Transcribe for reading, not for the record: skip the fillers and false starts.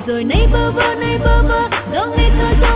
rồi nay bơ vơ, lo ngây thơ cho